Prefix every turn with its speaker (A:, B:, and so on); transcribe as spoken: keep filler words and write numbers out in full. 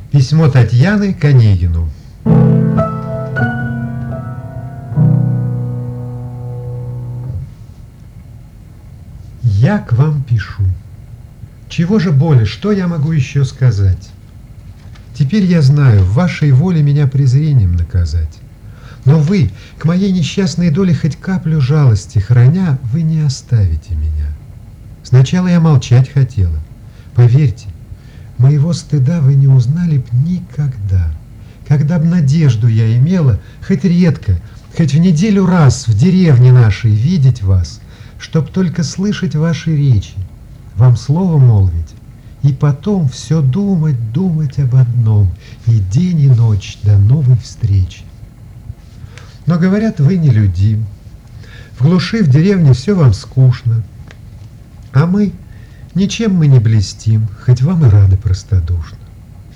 A: Письмо Татьяны к Онегину. Я к вам пишу. Чего же более, что я могу еще сказать? Теперь я знаю, в вашей воле меня презрением наказать. Но вы, к моей несчастной доле хоть каплю жалости храня, вы не оставите меня. Сначала я молчать хотела. Поверьте, моего стыда вы не узнали б никогда. Когда б надежду я имела, хоть редко, хоть в неделю раз в деревне нашей видеть вас, чтоб только слышать ваши речи, вам слово молвить, и потом все думать, думать об одном, и день, и ночь до новой встречи. Но, говорят, вы нелюдим. В глуши, в деревне все вам скучно. А мы, ничем мы не блестим, хоть вам и рады простодушно.